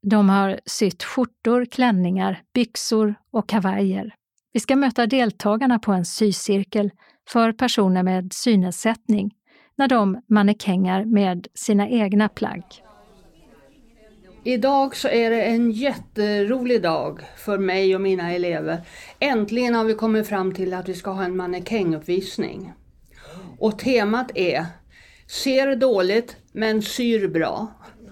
De har sytt skjortor, klänningar, byxor och kavajer. Vi ska möta deltagarna på en sycirkel för personer med synnedsättning när de mannekänger med sina egna plagg. Idag så är det en jätterolig dag för mig och mina elever. Äntligen har vi kommit fram till att vi ska ha en mannekänguppvisning. Och temat är ser dåligt men syr bra.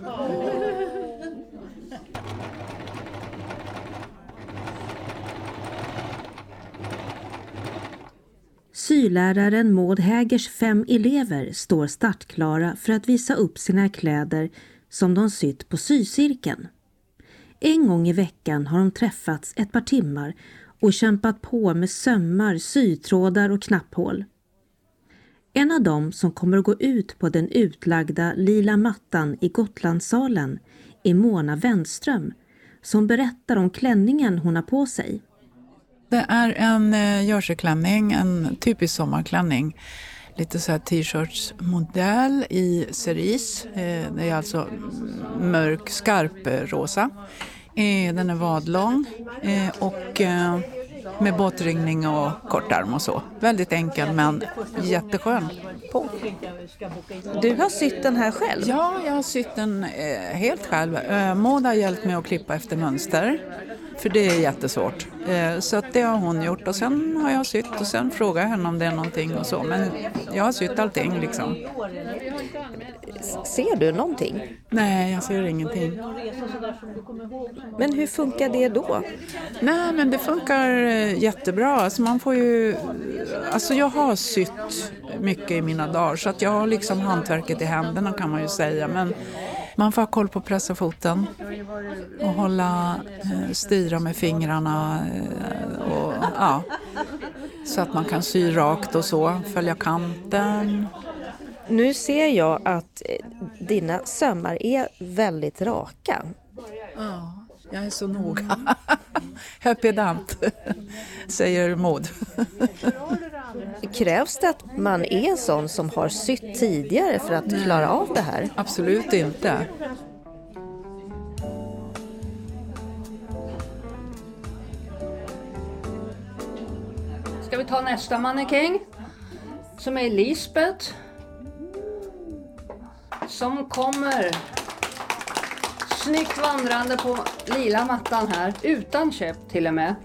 Syläraren Maud Hägers 5 elever står startklara för att visa upp sina kläder som de sytt på sycirkeln. En gång i veckan har de träffats ett par timmar och kämpat på med sömmar, sytrådar och knapphål. En av dem som kommer att gå ut på den utlagda lila mattan i Gotlandssalen är Mona Wenström, som berättar om klänningen hon har på sig. Det är en jerseyklänning, en typisk sommarklänning. Lite så här t-shirtsmodell i cerise. Det är alltså mörk, skarp rosa. Den är vadlång och med båtringning och kortarm och så. Väldigt enkel men jätteskön. Du har sytt den här själv? Ja, jag har sytt den helt själv. Maud har hjälpt mig att klippa efter mönster. För det är jättesvårt. Så att det har hon gjort. Och sen har jag sytt och sen frågar jag henne om det är någonting och så. Men jag har sytt allting liksom. Ser du någonting? Nej, jag ser ingenting. Men hur funkar det då? Nej, men det funkar jättebra. Alltså man får ju... Alltså jag har sytt mycket i mina dagar. Så att jag har liksom hantverket i händerna kan man ju säga. Men man får ha koll på pressa foten. Och styra med fingrarna. Och, ja, så att man kan sy rakt och så. Följa kanten. Nu ser jag att dina sömmar är väldigt raka. Ja, jag är så noga. Jag är pedant, säger Maud. Krävs det att man är en sån som har sytt tidigare för att klara av det här? Absolut inte. Ska vi ta nästa mannekäng som är Lisbeth. Som kommer snyggt vandrande på lila mattan här, utan käpp till och med.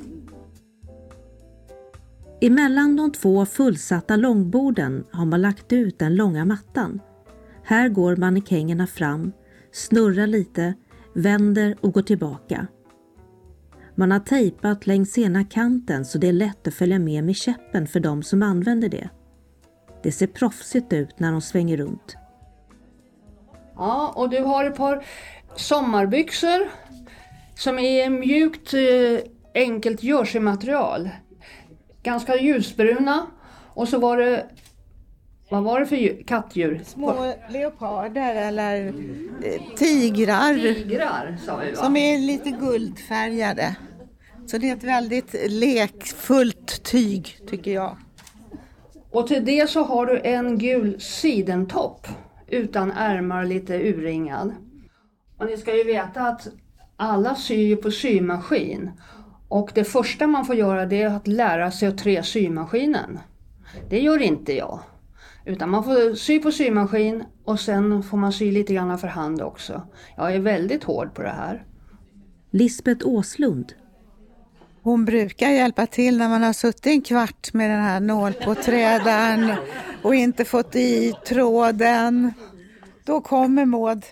Emellan de 2 fullsatta långborden har man lagt ut den långa mattan. Här går mannekängerna fram, snurrar lite, vänder och går tillbaka. Man har tejpat längs ena kanten så det är lätt att följa med käppen för de som använder det. Det ser proffsigt ut när de svänger runt. Ja, och du har ett par sommarbyxor som är mjukt, enkelt jerseymaterial. Ganska ljusbruna. Och så var det, vad var det för kattdjur? Små leoparder eller tigrar. Tigrar sa vi, va? Som är lite guldfärgade. Så det är ett väldigt lekfullt tyg tycker jag. Och till det så har du en gul sidentopp utan ärmar, lite urringad. Och ni ska ju veta att alla syr på symaskin. Och det första man får göra det är att lära sig att trä symaskinen. Det gör inte jag. Utan man får sy på symaskin och sen får man sy lite grann för hand också. Jag är väldigt hård på det här. Lisbeth Åslund. Hon brukar hjälpa till när man har suttit en kvart med den här nålpåträdaren och inte fått i tråden. Då kommer Maud.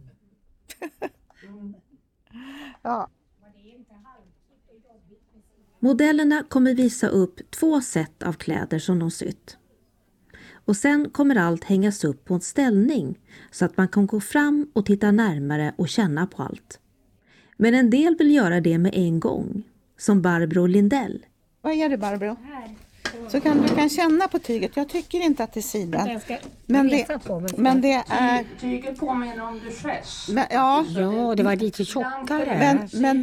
Ja. Modellerna kommer visa upp 2 sätt av kläder som de sytt. Och sen kommer allt hängas upp på en ställning så att man kan gå fram och titta närmare och känna på allt. Men en del vill göra det med en gång, som Barbro Lindell. Vad är det, Barbro? Här. Så du kan känna på tyget. Jag tycker inte att det är siden. Men det är... Tyget påminner om duchess. Ja, det var lite tjockare. Men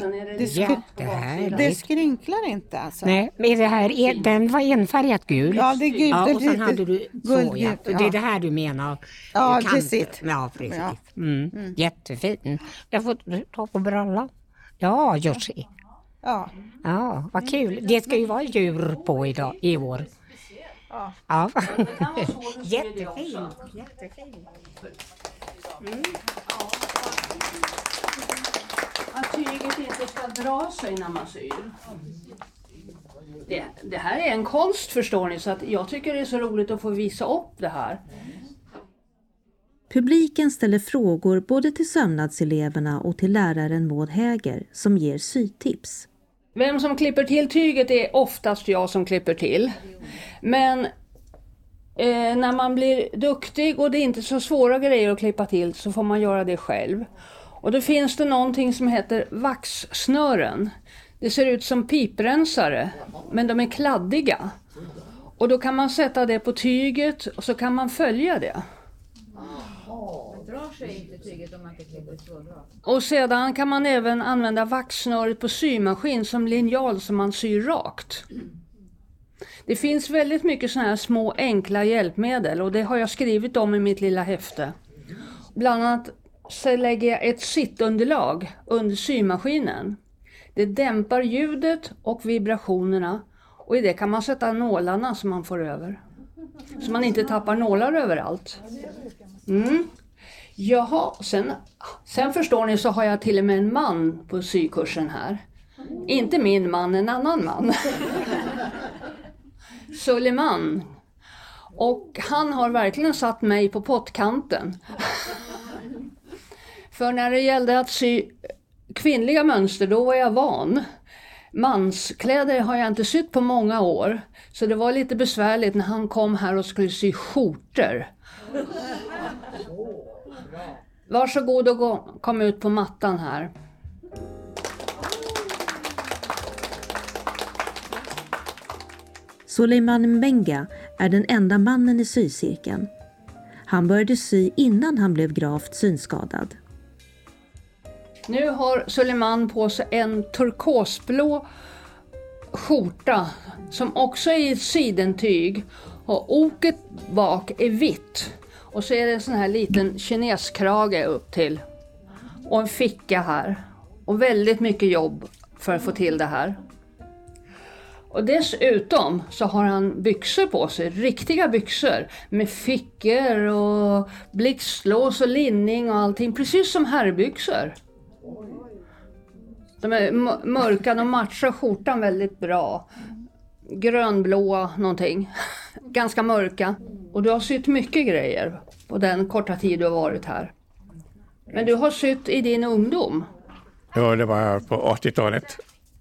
det skrynklar inte alltså. Nej, men den var enfärgat gul. Ja, det är gult. Ja, och sen hade du soja. Ja. Det är det här du menar. Ja, precis. Ja, precis. Jättefin. Jag får ta på brallan. Ja, Jussi. Ja. Ja, vad kul. Det ska ju vara djur på i år. Ja. Jättefin. Att tyget inte ska dra sig när man syr. Det här är en konst, förstår ni, så att jag tycker det är så roligt att få visa upp det här. Publiken ställer frågor både till sömnadseleverna och till läraren Maud Häger som ger sytips. Vem som klipper till tyget är oftast jag som klipper till. Men när man blir duktig och det är inte så svåra grejer att klippa till så får man göra det själv. Och då finns det någonting som heter vaxsnören. Det ser ut som piprensare, men de är kladdiga. Och då kan man sätta det på tyget och så kan man följa det. Drar sig inte tyget om man inte klipper så bra. Och sedan kan man även använda vaxsnöret på symaskin som linjal som man syr rakt. Det finns väldigt mycket sådana här små enkla hjälpmedel och det har jag skrivit om i mitt lilla häfte. Bland annat så lägger jag ett sittunderlag under symaskinen. Det dämpar ljudet och vibrationerna och i det kan man sätta nålarna som man får över. Så man inte tappar nålar överallt. Jaha, sen förstår ni så har jag till och med en man på sykursen här. Inte min man, en annan man. Suleiman. Och han har verkligen satt mig på pottkanten. För när det gällde att sy kvinnliga mönster, då var jag van. Manskläder har jag inte sytt på många år. Så det var lite besvärligt när han kom här och skulle sy skjortor. Varsågod och kom ut på mattan här. Suleiman Mbenga är den enda mannen i sycirkeln. Han började sy innan han blev gravt synskadad. Nu har Suleiman på sig en turkosblå skjorta som också är i ett sidentyg. Och oket bak är vitt. Och så är det en sån här liten kineskrage upp till. Och en ficka här. Och väldigt mycket jobb för att få till det här. Och dessutom så har han byxor på sig, riktiga byxor. Med fickor och blixtlås och linning och allting. Precis som herrbyxor. De är mörka, de matchar skjortan väldigt bra. Grönblåa någonting. Ganska mörka. Och du har sytt mycket grejer på den korta tid du har varit här. Men du har sytt i din ungdom. Ja, det var på 80-talet.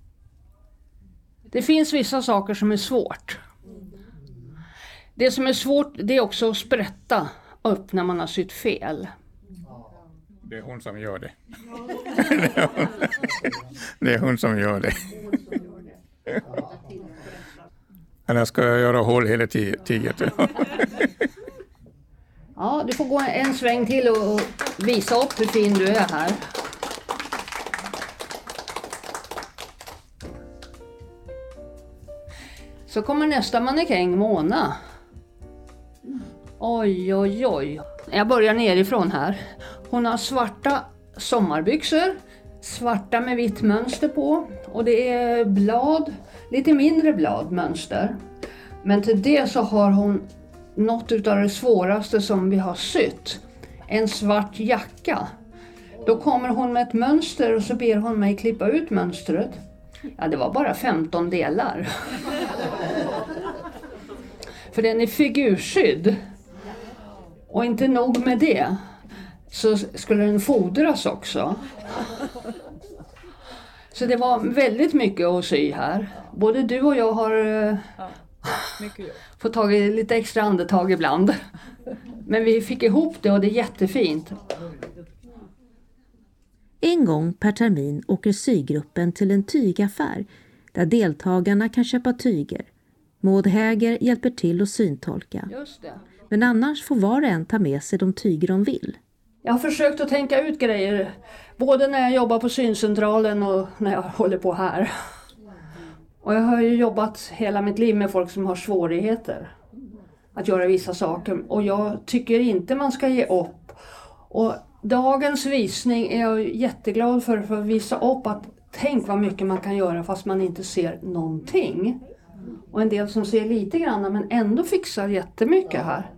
Det finns vissa saker som är svårt. Det som är svårt, det är också att sprätta upp när man har sytt fel. Det är hon som gör det. Det är hon som gör det. Annars ska jag göra hål hela tyget. Ja, du får gå en sväng till och visa upp hur fin du är här. Så kommer nästa mannekäng, Mona. Oj, oj, oj. Jag börjar nerifrån här. Hon har svarta sommarbyxor. Svarta med vitt mönster på. Och det är blad. Lite mindre bladmönster. Men till det så har hon något utav det svåraste som vi har sytt. En svart jacka. Då kommer hon med ett mönster och så ber hon mig klippa ut mönstret. Ja, det var bara 15 delar. För den är figurskydd. Och inte nog med det. Så skulle den fodras också. Så det var väldigt mycket att sy här. Både du och jag har fått tag i lite extra andetag ibland. Men vi fick ihop det och det är jättefint. En gång per termin åker sygruppen till en tygaffär där deltagarna kan köpa tyger. Maud Häger hjälper till att syntolka. Just det. Men annars får var och en ta med sig de tyger de vill. Jag har försökt att tänka ut grejer, både när jag jobbar på syncentralen och när jag håller på här. Och jag har ju jobbat hela mitt liv med folk som har svårigheter att göra vissa saker. Och jag tycker inte man ska ge upp. Och dagens visning är jag jätteglad för att visa upp att tänk vad mycket man kan göra fast man inte ser någonting. Och en del som ser lite grann men ändå fixar jättemycket här.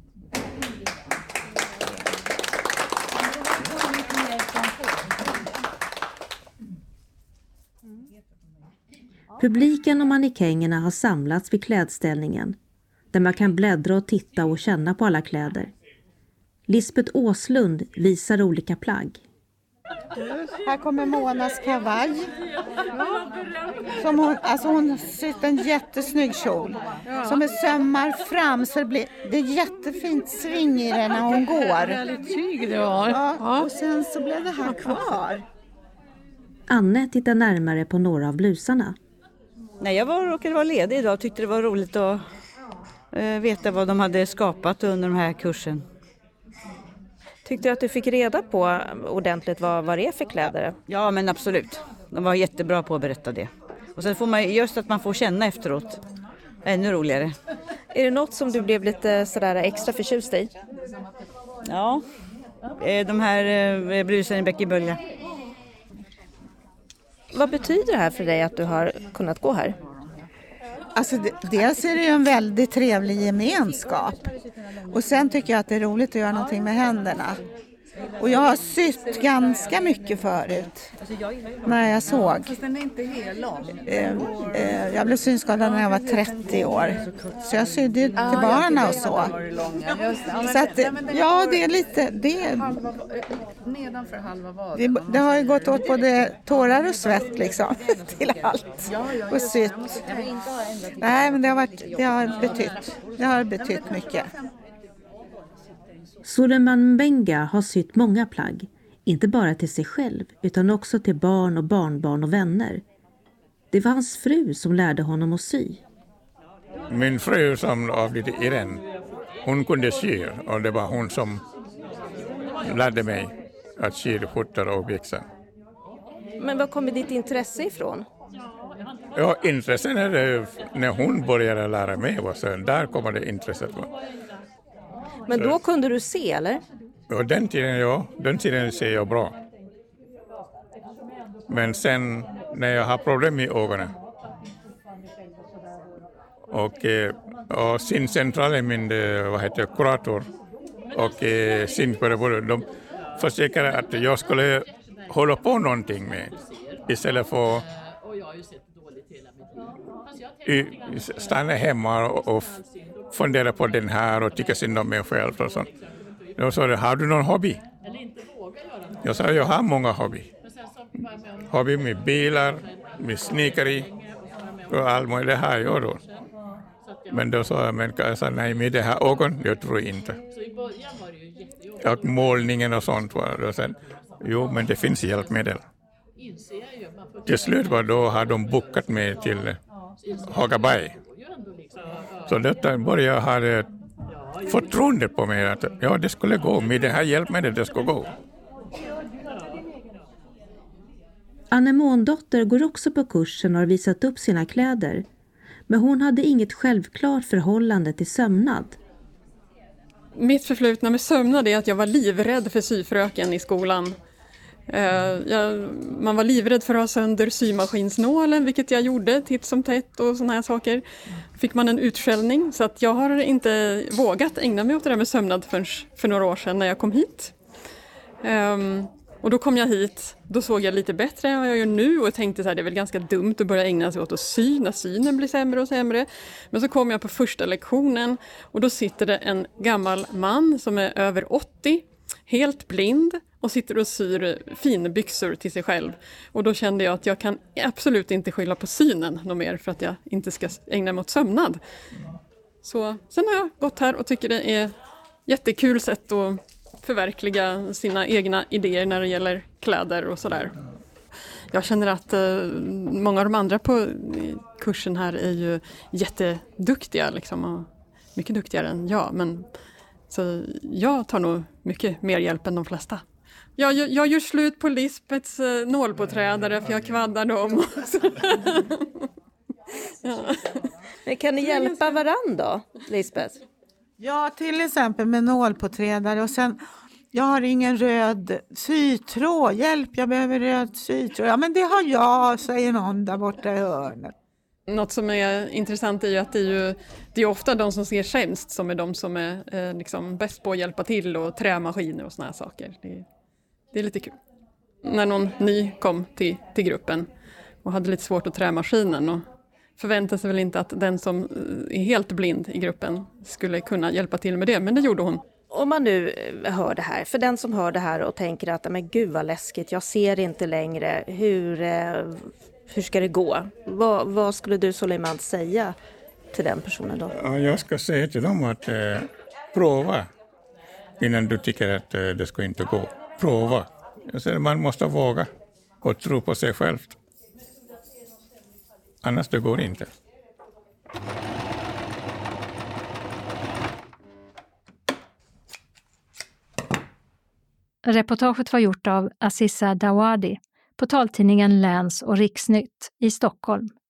Publiken och mannekängerna har samlats vid klädställningen, där man kan bläddra och titta och känna på alla kläder. Lisbeth Åslund visar olika plagg. Här kommer Monas kavaj. Som hon har sytt en jättesnygg kjol. Som är sömmar fram så det är jättefint sving i den när hon går. Väldigt tyg det var. Ja, och sen så blev det här kvar. Anne tittar närmare på några av blusarna. Nej, jag råkade vara ledig idag och tyckte det var roligt att veta vad de hade skapat under den här kursen. Tyckte du att du fick reda på ordentligt vad det är för kläder? Ja, men absolut. De var jättebra på att berätta det. Och sen får man just att man får känna efteråt. Ännu roligare. Är det något som du blev lite sådär extra förtjust i? Ja, de här blusen i Bäckebölja. Vad betyder det här för dig att du har kunnat gå här? Alltså dels är det ju en väldigt trevlig gemenskap. Och sen tycker jag att det är roligt att göra någonting med händerna. Och jag har sytt ganska mycket förut. När jag såg. Fast den är inte hellång. Jag blev synskadad när jag var 30 år. Så jag sydde till barnen och så. Så att, ja, det är lite... Nedanför halva vaden. Det har ju gått åt både tårar och svett liksom. Till allt. Och sytt. Nej, men det har betytt mycket. Suleiman Mbenga har sytt många plagg, inte bara till sig själv utan också till barn och barnbarn och vänner. Det var hans fru som lärde honom att sy. Min fru som avled Irene, hon kunde sy och det var hon som lärde mig att sy skjortor och byxor. Men var kommer ditt intresse ifrån? Ja, intressen är det när hon började lära mig och så där kommer det intresset från. Men då kunde du se, eller? Ja, den tiden ser jag bra. Men sen när jag har problem med ögonen och syncentralen min kurator och synpedagog, de försöker att jag skulle hålla på någonting med istället för att stanna hemma och fundera på den här och tycka synd om mig själv och sånt. Då sa jag, har du någon hobby? Jag sa, jag har många hobby. Hobby med bilar, med snickeri och allt möjligt, det har jag då. Men då sa jag, nej, med det här ögon, jag tror inte. Och målningen och sånt var det. Sen, jo, men det finns hjälpmedel. Till slut var då har de bokat mig till Hagaberg. Så detta började jag ha förtroende på mig att ja, det skulle gå. Med det här hjälpmedlet det skulle gå. Anne Måndotter går också på kursen och har visat upp sina kläder. Men hon hade inget självklart förhållande till sömnad. Mitt förflutna med sömnad är att jag var livrädd för syfröken i skolan. Man var livrädd för att ha sönder symaskinsnålen, vilket jag gjorde titt som tätt och såna här saker. Fick man en utskällning, så att jag har inte vågat ägna mig åt det där med sömnad för några år sedan när jag kom hit. Och då kom jag hit, då såg jag lite bättre än vad jag gör nu och tänkte så här, det är väl ganska dumt att börja ägna sig åt att sy när synen blir sämre och sämre. Men så kom jag på första lektionen och då sitter det en gammal man som är över 80, helt blind och sitter och syr finbyxor till sig själv. Och då kände jag att jag kan absolut inte skylla på synen något mer för att jag inte ska ägna mig åt sömnad. Så sen har jag gått här och tycker det är jättekul sätt att förverkliga sina egna idéer när det gäller kläder och sådär. Jag känner att många av de andra på kursen här är ju jätteduktiga liksom, och mycket duktigare än jag. Men, så jag tar nog mycket mer hjälp än de flesta. Jag gör slut på Lisbeths nålpåträdare för jag kvaddar dem. Ja. Men kan ni hjälpa varandra då, Lisbeth? Ja, till exempel med nålpåträdare och sen jag har ingen röd sytråd. Hjälp, jag behöver röd sytråd. Ja, men det har jag, säger någon där borta i hörnet. Något som är intressant är ju att det är ofta de som ser sämst som är de som är liksom bäst på att hjälpa till och trämaskiner och såna här saker. Det är lite kul. När någon ny kom till gruppen och hade lite svårt att trämaskinen och förväntade sig väl inte att den som är helt blind i gruppen skulle kunna hjälpa till med det, men det gjorde hon. Om man nu hör det här, för den som hör det här och tänker att men gud vad läskigt, jag ser inte längre, hur ska det gå? Vad skulle du, Suleiman, säga till den personen då? Ja, jag ska säga till dem att prova innan du tycker att det ska inte gå. Prova. Man måste våga och tro på sig själv. Annars det går inte. Reportaget var gjort av Aziza Dawadi på taltidningen Läns- och Riksnytt i Stockholm.